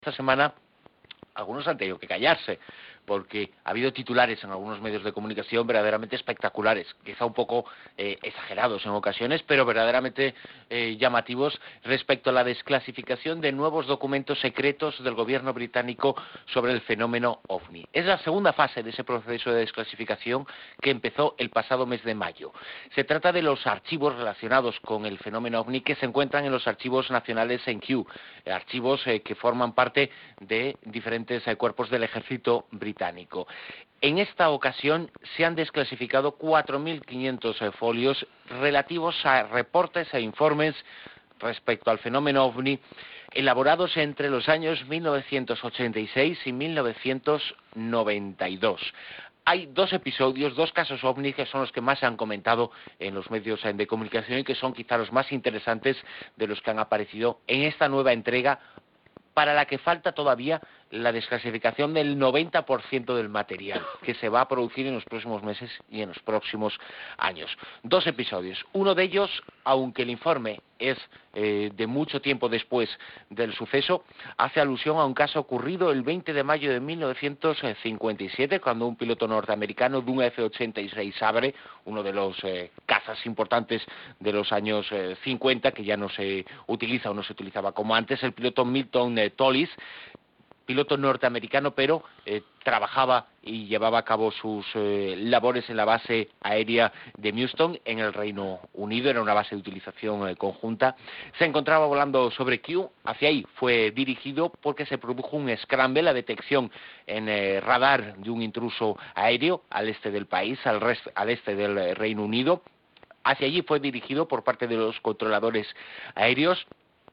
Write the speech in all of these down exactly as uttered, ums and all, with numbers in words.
Esta semana algunos han tenido que callarse, porque ha habido titulares en algunos medios de comunicación verdaderamente espectaculares, quizá un poco eh, exagerados en ocasiones, pero verdaderamente eh, llamativos respecto a la desclasificación de nuevos documentos secretos del gobierno británico sobre el fenómeno OVNI. Es la segunda fase de ese proceso de desclasificación que empezó el pasado mes de mayo. Se trata de los archivos relacionados con el fenómeno OVNI que se encuentran en los archivos nacionales en Kew, archivos eh, que forman parte de diferentes eh, cuerpos del ejército británico. británico. En esta ocasión se han desclasificado cuatro mil quinientos eh, folios relativos a reportes e informes respecto al fenómeno OVNI elaborados entre los años mil novecientos ochenta y seis y mil novecientos noventa y dos. Hay dos episodios, dos casos OVNI que son los que más se han comentado en los medios de comunicación y que son quizá los más interesantes de los que han aparecido en esta nueva entrega, para la que falta todavía la desclasificación del noventa por ciento del material que se va a producir en los próximos meses y en los próximos años. Dos episodios. Uno de ellos, aunque el informe es eh, de mucho tiempo después del suceso, hace alusión a un caso ocurrido el veinte de mayo de mil novecientos cincuenta y siete, cuando un piloto norteamericano de un F ochenta y seis Sabre, uno de los eh, cazas importantes de los años eh, cincuenta, que ya no se utiliza o no se utilizaba como antes, el piloto Milton eh, Tollis, piloto norteamericano, pero eh, trabajaba y llevaba a cabo sus eh, labores en la base aérea de Mewston, en el Reino Unido. Era una base de utilización eh, conjunta. Se encontraba volando sobre Kew. Hacia ahí fue dirigido porque se produjo un scramble, la detección en eh, radar de un intruso aéreo al este del país, al, rest, al este del eh, Reino Unido. Hacia allí fue dirigido por parte de los controladores aéreos.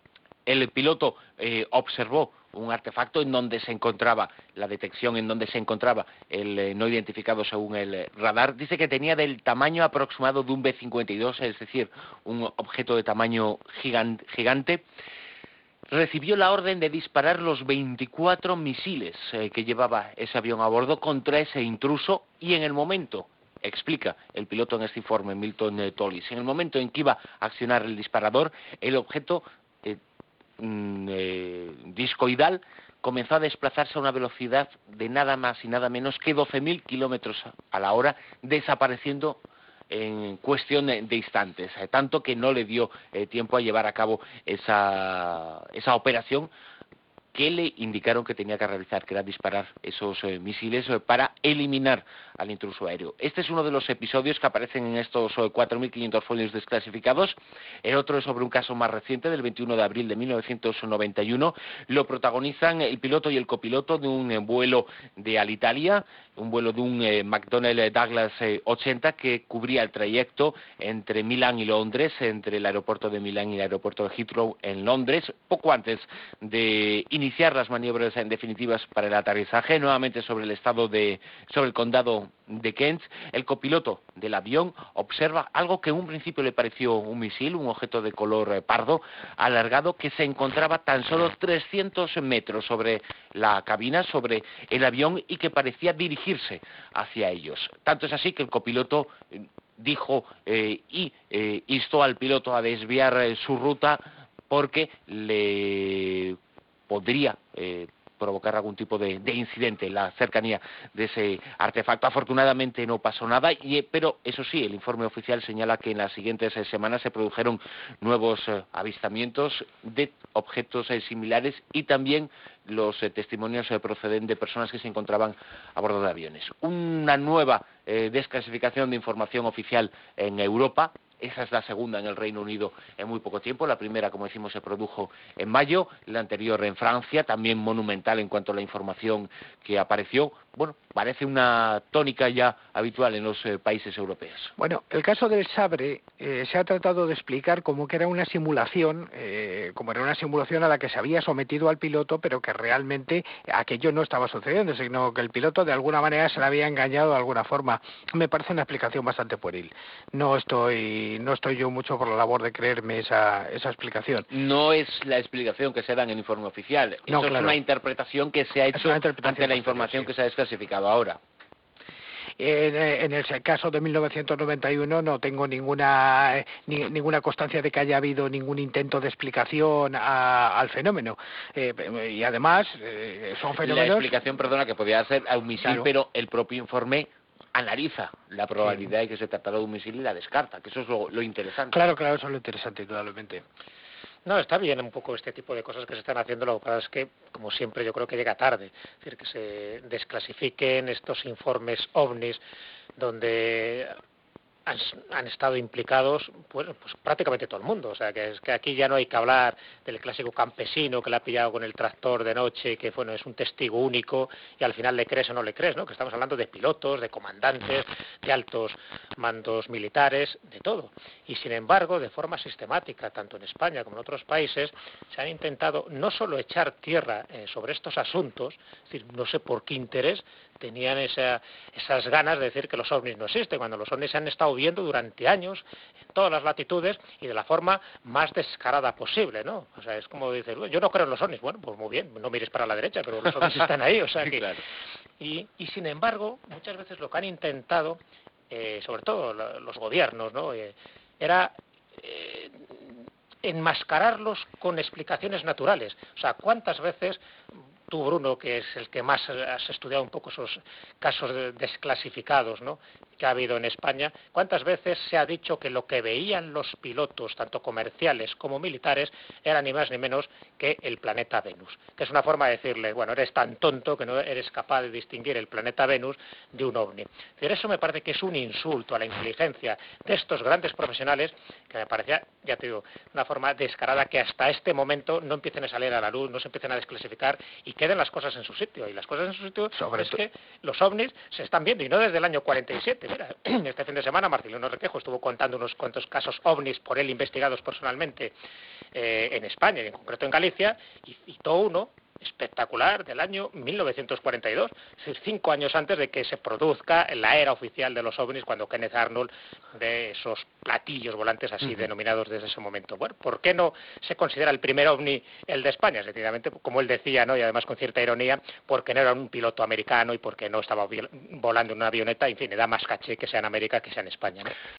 El piloto eh, observó un artefacto en donde se encontraba la detección, en donde se encontraba el eh, no identificado según el eh, radar. Dice que tenía del tamaño aproximado de un B cincuenta y dos, es decir, un objeto de tamaño gigante. gigante. Recibió la orden de disparar los veinticuatro misiles eh, que llevaba ese avión a bordo contra ese intruso, y en el momento, explica el piloto en este informe, Milton eh, Tollis, en el momento en que iba a accionar el disparador, el objeto eh, Eh, discoidal comenzó a desplazarse a una velocidad de nada más y nada menos que doce mil kilómetros a la hora, desapareciendo en cuestión de instantes, eh, tanto que no le dio eh, tiempo a llevar a cabo esa, esa operación que le indicaron que tenía que realizar, que era disparar esos eh, misiles eh, para eliminar al intruso aéreo. Este es uno de los episodios que aparecen en estos eh, cuatro mil quinientos folios desclasificados. El otro es sobre un caso más reciente, del veintiuno de abril de mil novecientos noventa y uno. Lo protagonizan el piloto y el copiloto de un eh, vuelo de Alitalia, un vuelo de un eh, McDonnell Douglas eh, ochenta que cubría el trayecto entre Milán y Londres, entre el aeropuerto de Milán y el aeropuerto de Heathrow en Londres, poco antes de iniciar las maniobras en definitivas para el aterrizaje, nuevamente sobre el estado de, sobre el condado de Kent. El copiloto del avión observa algo que en un principio le pareció un misil, un objeto de color eh, pardo, alargado, que se encontraba tan solo trescientos metros sobre la cabina, sobre el avión, y que parecía dirigirse hacia ellos. Tanto es así que el copiloto eh, dijo eh, y eh, instó al piloto a desviar eh, su ruta, porque le podría eh, provocar algún tipo de, de incidente en la cercanía de ese artefacto. Afortunadamente no pasó nada, y, pero eso sí, el informe oficial señala que en las siguientes eh, semanas se produjeron nuevos eh, avistamientos de objetos eh, similares, y también los eh, testimonios eh, proceden de personas que se encontraban a bordo de aviones. Una nueva eh, desclasificación de información oficial en Europa. Esa es la segunda en el Reino Unido en muy poco tiempo. La primera, como decimos, se produjo en mayo, la anterior en Francia, también monumental en cuanto a la información que apareció. Bueno, parece una tónica ya habitual en los eh, países europeos. Bueno, el caso del Sabre eh, se ha tratado de explicar como que era una simulación, eh, como era una simulación a la que se había sometido al piloto, pero que realmente aquello no estaba sucediendo, sino que el piloto de alguna manera se le había engañado de alguna forma. Me parece una explicación bastante pueril. No estoy, no estoy yo mucho por la labor de creerme esa, esa explicación. No es la explicación que se da en el informe oficial. Eso no, claro. Es una interpretación que se ha hecho ante la información sí. que se ha desclasificado ahora. En, en el caso de mil novecientos noventa y uno no tengo ninguna ni, ninguna constancia de que haya habido ningún intento de explicación a, al fenómeno. Eh, y además eh, son fenómenos... La explicación, perdona, que podía ser a un misil, claro. Pero el propio informe analiza la probabilidad sí. de que se tratara de un misil y la descarta, que eso es lo, lo interesante. Claro, claro, eso es lo interesante, totalmente. No, está bien un poco este tipo de cosas que se están haciendo, lo que pasa es que, como siempre, yo creo que llega tarde. Es decir, que se desclasifiquen estos informes ovnis donde han, han estado implicados pues, pues prácticamente todo el mundo. O sea, que es que aquí ya no hay que hablar del clásico campesino que le ha pillado con el tractor de noche, que bueno, es un testigo único y al final le crees o no le crees, ¿no? Que estamos hablando de pilotos, de comandantes, de altos mandos militares, de todo. Y sin embargo, de forma sistemática, tanto en España como en otros países, se han intentado no solo echar tierra eh, sobre estos asuntos, es decir, no sé por qué interés tenían esa, esas ganas de decir que los ovnis no existen, cuando los ovnis se han estado viendo durante años en todas las latitudes y de la forma más descarada posible, ¿no? O sea, es como decir, yo no creo en los ovnis, bueno, pues muy bien, no mires para la derecha, pero los ovnis están ahí, o sea que... Claro. Y, y sin embargo, muchas veces lo que han intentado, eh, sobre todo los gobiernos, ¿no? Eh, era eh, enmascararlos con explicaciones naturales. O sea, ¿cuántas veces tú, Bruno, que es el que más has estudiado un poco esos casos desclasificados, ¿no?, que ha habido en España, cuántas veces se ha dicho que lo que veían los pilotos, tanto comerciales como militares, era ni más ni menos que el planeta Venus? Que es una forma de decirle, bueno, eres tan tonto que no eres capaz de distinguir el planeta Venus de un ovni. Pero eso me parece que es un insulto a la inteligencia de estos grandes profesionales, que me parecía, ya te digo, una forma descarada que hasta este momento no empiecen a salir a la luz, no se empiecen a desclasificar y queden las cosas en su sitio. Y las cosas en su sitio Sobre es que los ovnis se están viendo, y no desde el año cuarenta y siete. Mira, este fin de semana Marcelino Requejo estuvo contando unos cuantos casos ovnis por él investigados personalmente eh, en España y en concreto en Galicia, y citó uno espectacular del año mil novecientos cuarenta y dos, es decir, cinco años antes de que se produzca la era oficial de los ovnis, cuando Kenneth Arnold de esos platillos volantes así uh-huh. denominados desde ese momento. Bueno, ¿por qué no se considera el primer ovni el de España? Sencillamente, como él decía, ¿no?, y además con cierta ironía, porque no era un piloto americano y porque no estaba volando en una avioneta, en fin, le da más caché que sea en América que sea en España, ¿no?